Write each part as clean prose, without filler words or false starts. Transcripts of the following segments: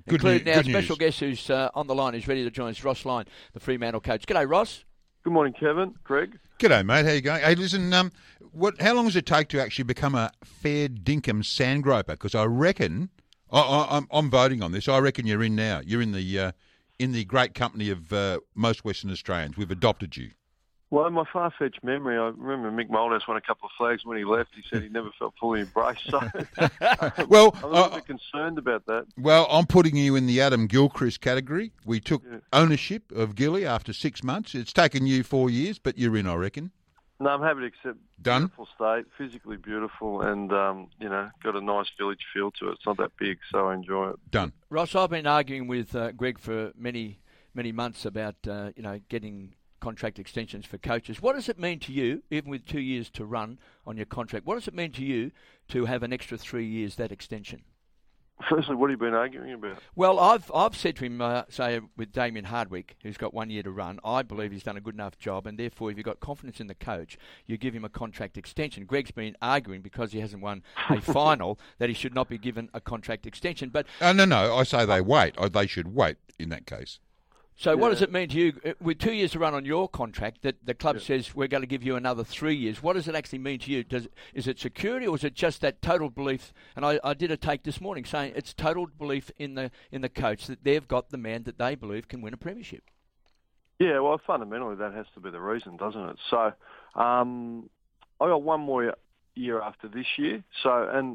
including our Good special news. guest who's on the line, who's ready to join us, Ross Lyon, the Fremantle coach. G'day, Ross. Good morning, Kevin. Greg. G'day, mate. How you going? Hey, listen. How long does it take to actually become a fair dinkum sand groper? Because I reckon I'm voting on this. I reckon you're in now. You're in the great company of most Western Australians. We've adopted you. Well, in my far-fetched memory, I remember Mick Moldhouse won a couple of flags. When he left, he said he never felt fully embraced. So Well, I'm a little bit concerned about that. Well, I'm putting you in the Adam Gilchrist category. We took ownership of Gilly after 6 months. It's taken you 4 years, but you're in, I reckon. No, I'm happy to accept. Done. Beautiful state, physically beautiful, and got a nice village feel to it. It's not that big, so I enjoy it. Done. Ross, I've been arguing with Greg for many months about getting contract extensions for coaches. What does it mean to you, even with 2 years to run on your contract, what does it mean to you to have an extra 3 years, that extension? Firstly, what have you been arguing about? Well, I've said to him, say with Damien Hardwick, who's got 1 year to run, I believe he's done a good enough job, and therefore if you've got confidence in the coach, you give him a contract extension. Greg's been arguing because he hasn't won a final that he should not be given a contract extension. But no, I say they wait. They should wait in that case. So what does it mean to you, with 2 years to run on your contract, that the club says we're going to give you another 3 years? What does it actually mean to you? Is it security, or is it just that total belief? And I did a take this morning saying it's total belief in the coach that they've got the man that they believe can win a premiership. Yeah, well, fundamentally that has to be the reason, doesn't it? So I got one more year after this year, so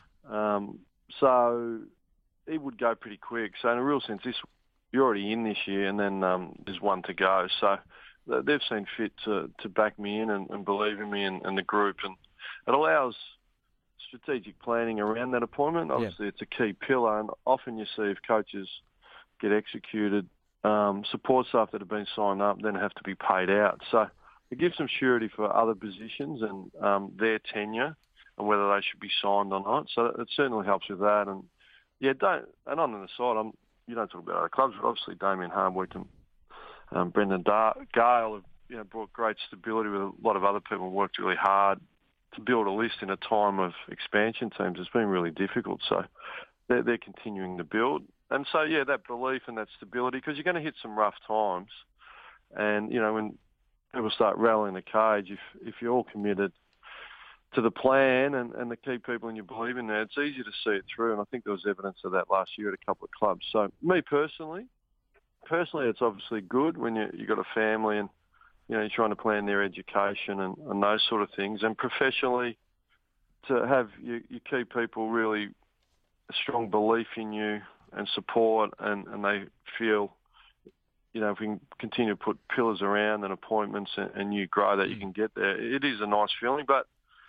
it would go pretty quick. So in a real sense, you're already in this year, and then there's one to go. So they've seen fit to back me in and believe in me and the group. And it allows strategic planning around that appointment. Obviously, It's a key pillar, and often you see if coaches get executed, support staff that have been signed up then have to be paid out. So it gives them surety for other positions and their tenure and whether they should be signed or not. So it certainly helps with that. And, and on the side, you don't talk about other clubs, but obviously Damien Hardwick and Brendan Gale have brought great stability with a lot of other people and worked really hard to build a list in a time of expansion teams. It's been really difficult, so they're continuing to build. And so, that belief and that stability, because you're going to hit some rough times. And, when people start rattling the cage, if you're all committed to the plan and the key people and you believe in that, it's easy to see it through. And I think there was evidence of that last year at a couple of clubs. So me personally, it's obviously good when you've got a family and, you're trying to plan their education and those sort of things. And professionally, to have your key people really a strong belief in you and support and they feel, if we can continue to put pillars around and appointments and you grow that you can get there, it is a nice feeling. But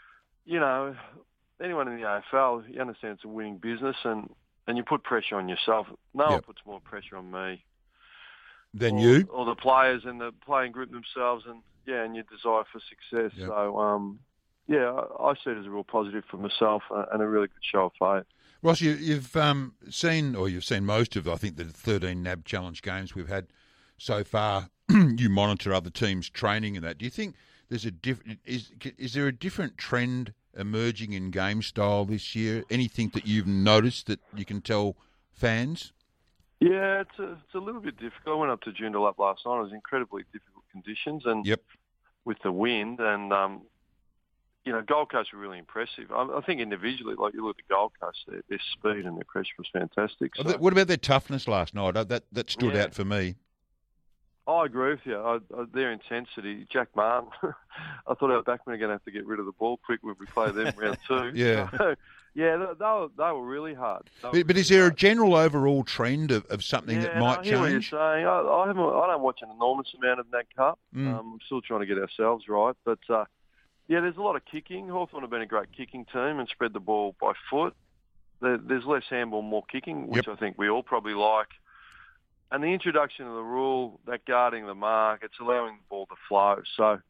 anyone in the AFL, you understand it's a winning business and you put pressure on yourself. No one puts more pressure on me than you or the players and the playing group themselves and your desire for success. Yep. So, I see it as a real positive for myself and a really good show of faith. Ross, you've seen most of, I think, the 13 NAB Challenge games we've had so far. You monitor other teams' training and that. Do you think there's is there a different trend emerging in game style this year? Anything that you've noticed that you can tell fans? Yeah, it's a little bit difficult. I went up to Joondalup last night. It was incredibly difficult conditions and with the wind and, Gold Coast were really impressive. I think individually, like you look at the Gold Coast, their speed and their pressure was fantastic. So. What about their toughness last night? That stood out for me. I agree with you. Their intensity, Jack Martin, I thought our backmen are going to have to get rid of the ball quick when we play them round two. Yeah. So, they were really hard. But is there a general overall trend of something that might change? I hear what you're saying. I don't watch an enormous amount of that cup. I'm still trying to get ourselves right. But, there's a lot of kicking. Hawthorn have been a great kicking team and spread the ball by foot. There's less handball, more kicking, which I think we all probably like. And the introduction of the rule, that guarding the mark, it's allowing the ball to flow. So,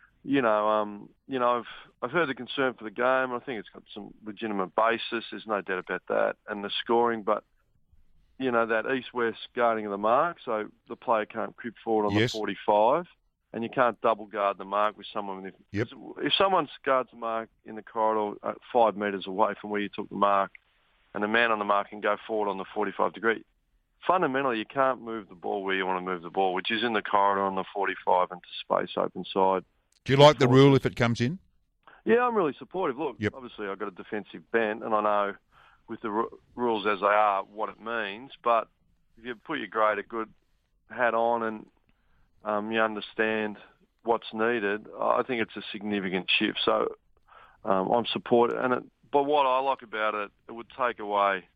I've heard the concern for the game. I think it's got some legitimate basis. There's no doubt about that. And the scoring, but, that east-west guarding of the mark, so the player can't creep forward on the 45, and you can't double guard the mark with someone. If someone guards the mark in the corridor 5 metres away from where you took the mark, and the man on the mark can go forward on the 45 degree, fundamentally you can't move the ball where you want to move the ball, which is in the corridor on the 45 into space open side. Do you like the rule if it comes in? Yeah, I'm really supportive. Look, Yep. Obviously I've got a defensive bent, and I know with the rules as they are what it means, but if you put your greater good hat on and you understand what's needed, I think it's a significant shift. So I'm supportive. But what I like about it, it would take away,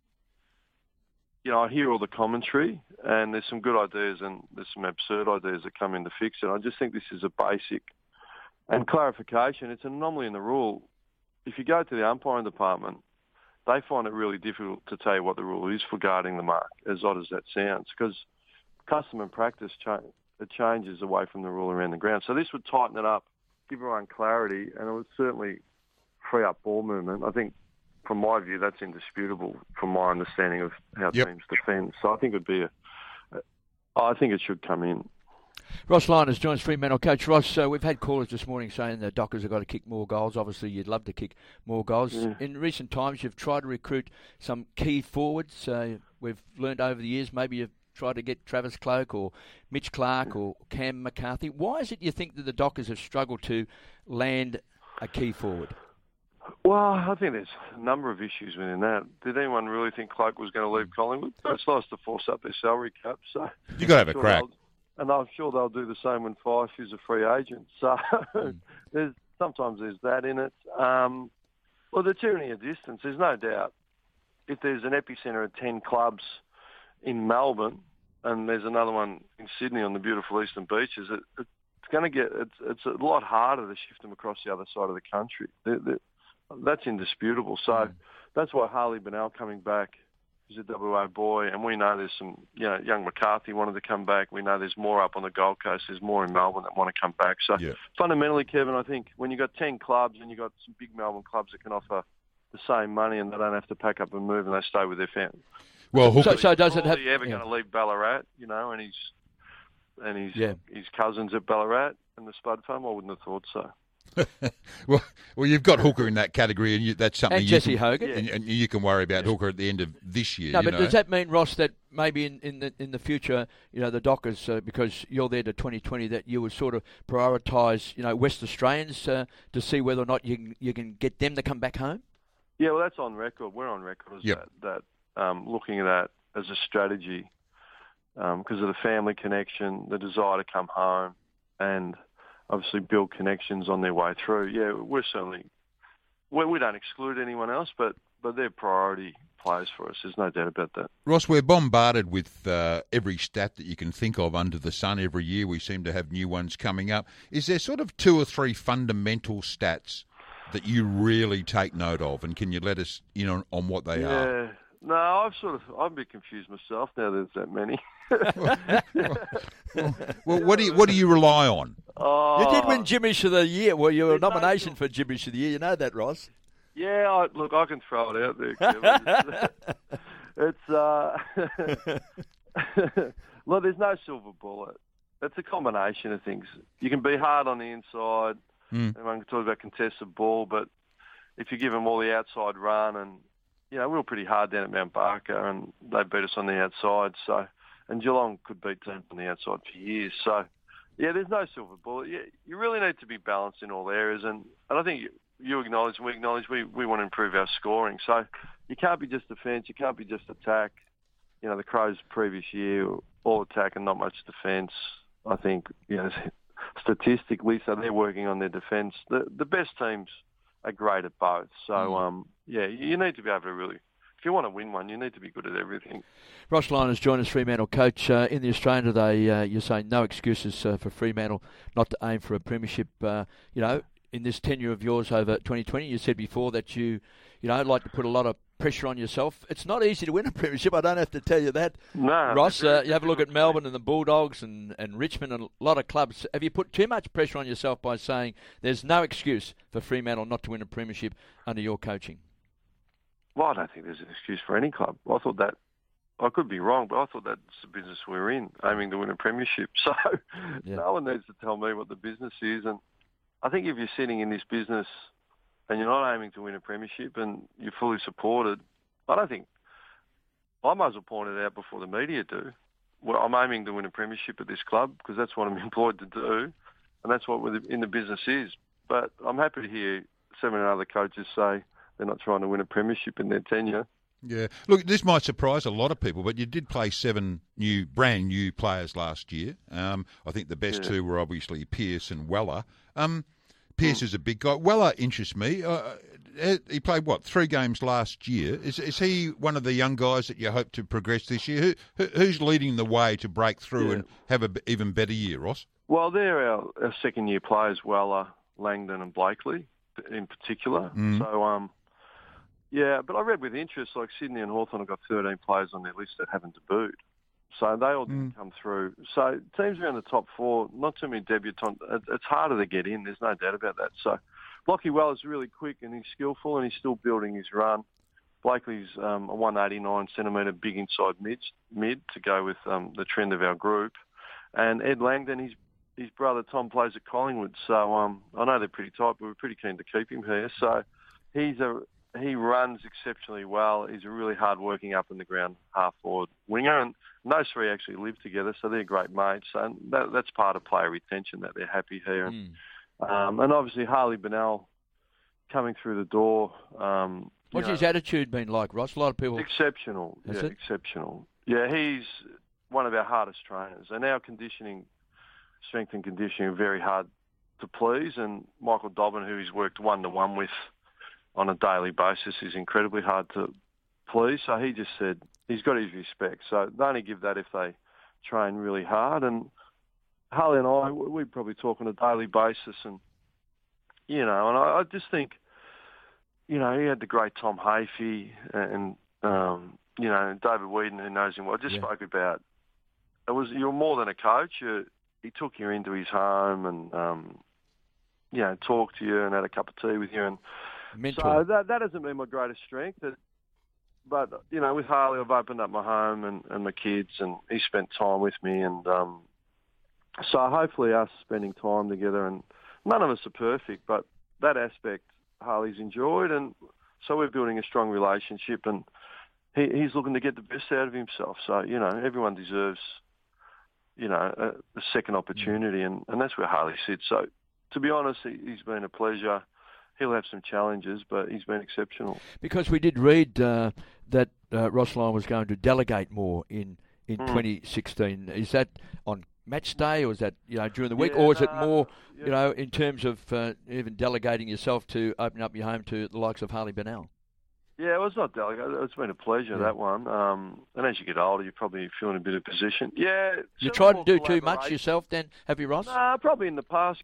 I hear all the commentary, and there's some good ideas and there's some absurd ideas that come in to fix it. I just think this is a basic and clarification. It's an anomaly in the rule. If you go to the umpiring department, they find it really difficult to tell you what the rule is for guarding the mark, as odd as that sounds, because custom and practice it changes away from the rule around the ground. So this would tighten it up, give everyone clarity, and it would certainly free up ball movement. I think, from my view, that's indisputable from my understanding of how teams defend. So I think I think it should come in. Ross Lyon has joined us, Fremantle coach. Ross, we've had callers this morning saying the Dockers have got to kick more goals. Obviously, you'd love to kick more goals. Yeah. In recent times, you've tried to recruit some key forwards. We've learned over the years, maybe you've tried to get Travis Cloke or Mitch Clark or Cam McCarthy. Why is it you think that the Dockers have struggled to land a key forward? Well, I think there's a number of issues within that. Did anyone really think Cloke was going to leave Collingwood? It's nice to force up their salary cap. So You got to have a crack. And I'm sure they'll do the same when Fife is a free agent. So sometimes there's that in it. Well, the tyranny of distance, there's no doubt. If there's an epicentre of 10 clubs in Melbourne and there's another one in Sydney on the beautiful eastern beaches, it's a lot harder to shift them across the other side of the country. That's indisputable. So that's why Harley Bennell coming back is a WA boy, and we know there's some, young McCarthy wanted to come back. We know there's more up on the Gold Coast. There's more in Melbourne that want to come back. So fundamentally, Kevin, I think when you've got 10 clubs and you've got some big Melbourne clubs that can offer the same money and they don't have to pack up and move and they stay with their family. Well, so does it have? Ever going to leave Ballarat, and his cousins at Ballarat and the Spud Farm? I wouldn't have thought so. well, you've got Hooker in that category, and that's something. And Jesse Hogan, and you can worry about Hooker at the end of this year. No, but does that mean, Ross, that maybe in the future, the Dockers, because you're there to 2020, that you would sort of prioritise, West Australians to see whether or not you can get them to come back home? Yeah, well, that's on record. We're on record as that looking at that as a strategy because of the family connection, the desire to come home, and obviously build connections on their way through. Yeah, we're certainly we don't exclude anyone else, but they're priority players for us. There's no doubt about that. Ross, we're bombarded with every stat that you can think of under the sun every year. We seem to have new ones coming up. Is there sort of 2 or 3 fundamental stats that you really take note of, and can you let us in on what they are? Yeah. No, I'm a bit confused myself now. There's that many. Well, what do you rely on? You did win Jimmish of the Year. Well, you were a nomination for Jimmish of the Year. You know that, Ross. Yeah, I can throw it out there, Kevin. Look, there's no silver bullet. It's a combination of things. You can be hard on the inside. Everyone can talk about contested ball, but if you give them all the outside run, and we were pretty hard down at Mount Barker, and they beat us on the outside. So, and Geelong could beat teams on the outside for years. So, yeah, there's no silver bullet. You really need to be balanced in all areas, and I think you acknowledge, and we acknowledge, we want to improve our scoring. So, you can't be just defence, you can't be just attack. The Crows previous year, all attack and not much defence. I think, statistically, so they're working on their defence. The best teams are great at both. So, you need to be able to really, if you want to win one, you need to be good at everything. Ross Lyon has joined us, Fremantle coach. In the Australian today, you're saying no excuses for Fremantle not to aim for a premiership. In this tenure of yours over 2020, you said before that you like to put a lot of pressure on yourself. It's not easy to win a premiership. I don't have to tell you that. No. Ross, you have a look at Melbourne and the Bulldogs and Richmond and a lot of clubs. Have you put too much pressure on yourself by saying there's no excuse for Fremantle not to win a premiership under your coaching? Well, I don't think there's an excuse for any club. I thought that, I could be wrong, but I thought that's the business we're in, aiming to win a premiership. So no one needs to tell me what the business is. And I think if you're sitting in this business and you're not aiming to win a premiership and you're fully supported, I don't think I might as well point it out before the media do. Well, I'm aiming to win a premiership at this club because that's what I'm employed to do, and that's what in the business is. But I'm happy to hear 7 other coaches say they're not trying to win a premiership in their tenure. Yeah. Look, this might surprise a lot of people, but you did play 7 brand new players last year. I think the best 2 were obviously Pearce and Weller. Pearce is a big guy. Weller interests me. He played, 3 games last year. Is he one of the young guys that you hope to progress this year? Who's leading the way to break through and have an even better year, Ross? Well, they're our second-year players, Weller, Langdon and Blakely in particular. So, but I read with interest, like Sydney and Hawthorn have got 13 players on their list that haven't debuted. So they all didn't come through. So teams around the top 4, not too many debutants. It's harder to get in, there's no doubt about that. So Lockie Weller's really quick and he's skillful and he's still building his run. Blakely's a 189-centimetre big inside mid to go with the trend of our group. And Ed Langdon, his brother Tom plays at Collingwood. So I know they're pretty tight, but we're pretty keen to keep him here. So he runs exceptionally well. He's a really hard-working up-in-the-ground half-forward winger, and those 3 actually live together, so they're great mates. So that's part of player retention, that they're happy here. And obviously Harley Bennell coming through the door. What's his attitude been like, Ross? A lot of people... Exceptional. Exceptional. Yeah, he's one of our hardest trainers, and our strength and conditioning are very hard to please, and Michael Dobbin, who he's worked one-to-one with on a daily basis, is incredibly hard to please. So he just said he's got his respect. So they only give that if they train really hard. And Harley and I, we probably talk on a daily basis. And, and I just think, he had the great Tom Hafey and, David Whedon, who knows him well, just spoke about, you're more than a coach. He took you into his home and, talked to you and had a cup of tea with you. And mentor. So that hasn't been my greatest strength. But with Harley, I've opened up my home and my kids, and he spent time with me. And so hopefully us spending time together, and none of us are perfect, but that aspect Harley's enjoyed. And so we're building a strong relationship, and he's looking to get the best out of himself. So, everyone deserves, a second opportunity, and that's where Harley sits. So to be honest, he's been a pleasure. He'll have some challenges, but he's been exceptional. Because we did read that Ross Lyon was going to delegate more in 2016. Is that on match day, or is that during the week, or is it more in terms of even delegating yourself to open up your home to the likes of Harley Bennell? Yeah, well, it's not delegate. It's been a pleasure, that one. And as you get older, you're probably feeling a bit of position. Yeah. You tried to do too much yourself then, have you, Ross? Nah, probably in the past.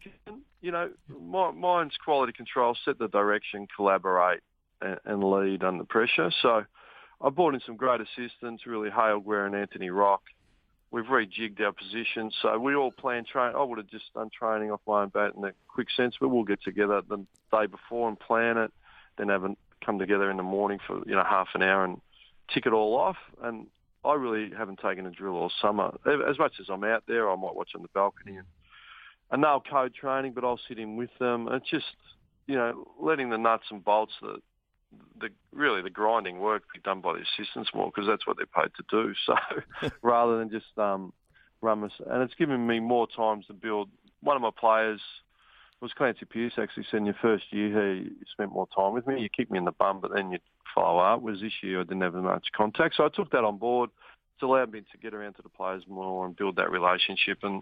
Mine's quality control, set the direction, collaborate, and lead under pressure. So I brought in some great assistants, really Hale Guerra and Anthony Rock. We've rejigged our positions. So we all plan train. I would have just done training off my own bat in a quick sense, but we'll get together the day before and plan it, then come together in the morning for half an hour and tick it all off. And I really haven't taken a drill all summer. As much as I'm out there, I might watch on the balcony and they'll code training, but I'll sit in with them. It's just letting the nuts and bolts, the grinding work be done by the assistants more, because that's what they're paid to do. So rather than just run us, and it's given me more times to build. One of my players was Clancy Pearce, actually said in your first year he spent more time with me. You kick me in the bum, but then you follow up. Whereas this year I didn't have much contact. So I took that on board. It's allowed me to get around to the players more and build that relationship and,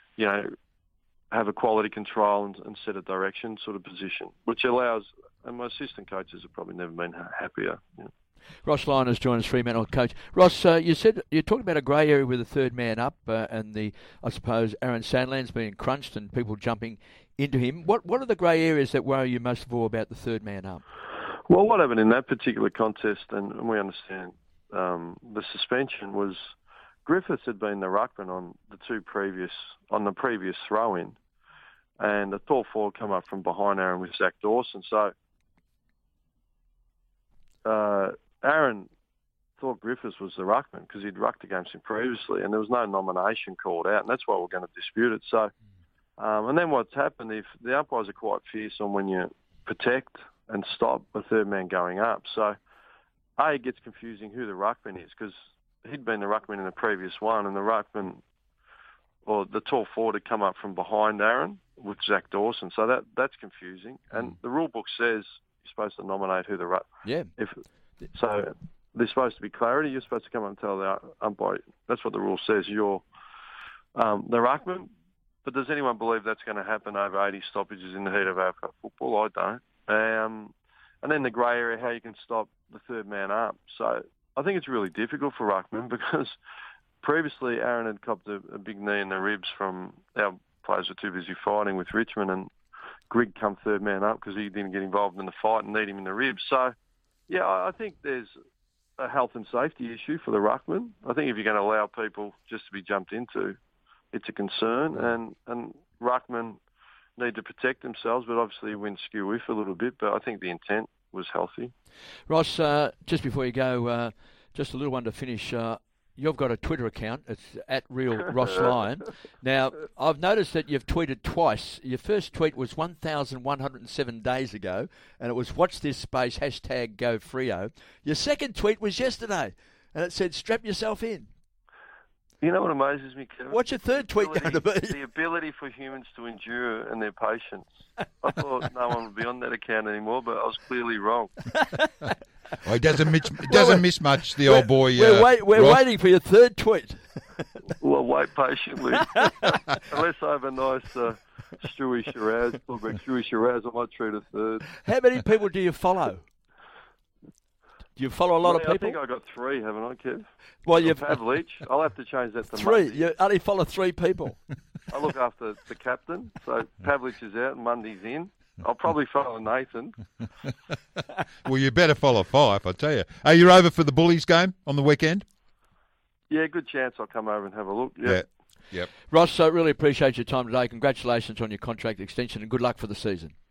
have a quality control and set a direction sort of position, which allows, and my assistant coaches have probably never been happier. Ross Lyon has joined us, Fremantle coach. Ross, you talked about a grey area with the third man up and I suppose Aaron Sandland's being crunched and people jumping into him. What are the grey areas that worry you most of all about the third man up? Well, what happened in that particular contest, and we understand the suspension, was Griffiths had been the ruckman on the previous throw-in, and the tall forward come up from behind Aaron with Zach Dawson. So Aaron thought Griffiths was the ruckman because he'd rucked against him previously, and there was no nomination called out, and that's why we're going to dispute it. So, and then what's happened, if the umpires are quite fierce on when you protect and stop the third man going up. So it gets confusing who the ruckman is, because he'd been the ruckman in the previous one, and the ruckman, or the tall forward, had come up from behind Aaron with Zach Dawson. So that's confusing. And the rule book says you're supposed to nominate who the ruck. Yeah. So there's supposed to be clarity. You're supposed to come up and tell the umpire. That's what the rule says. You're the ruckman. But does anyone believe that's going to happen over 80 stoppages in the heat of AFL football? I don't. And then the grey area, how you can stop the third man up. So I think it's really difficult for ruckman, because previously Aaron had copped a big knee in the ribs from our players were too busy fighting with Richmond, and Grigg come third man up because he didn't get involved in the fight and need him in the ribs. So, yeah, I think there's a health and safety issue for the ruckman. I think if you're going to allow people just to be jumped into, it's a concern, and ruckmen need to protect themselves, but obviously win skew with a little bit, but I think the intent was healthy. Ross, just before you go, just a little one to finish. You've got a Twitter account. It's at Real Ross Lyon. Now, I've noticed that you've tweeted twice. Your first tweet was 1,107 days ago, and it was watch this space, #GoFrio. Your second tweet was yesterday, and it said strap yourself in. You know what amazes me, Kevin? What's your third tweet going to be? The ability for humans to endure and their patience. I thought no one would be on that account anymore, but I was clearly wrong. Well, he doesn't miss much, the old boy. We're waiting for your third tweet. Well, wait patiently. Unless I have a nice Stewie Shiraz, Stewie Shiraz, I might treat a third. How many people do you follow? Do you follow a lot of people? I think I got 3, haven't I, Kev? Well, you've Pavlich. I'll have to change that to 3. Mundy. You only follow 3 people. I look after the captain, so Pavlich is out and Mundy's in. I'll probably follow Nathan. Well, you better follow Fife, I tell you. Are you over for the Bullies game on the weekend? Yeah, good chance I'll come over and have a look. Yep. Yeah. Yep. Ross, I really appreciate your time today. Congratulations on your contract extension and good luck for the season.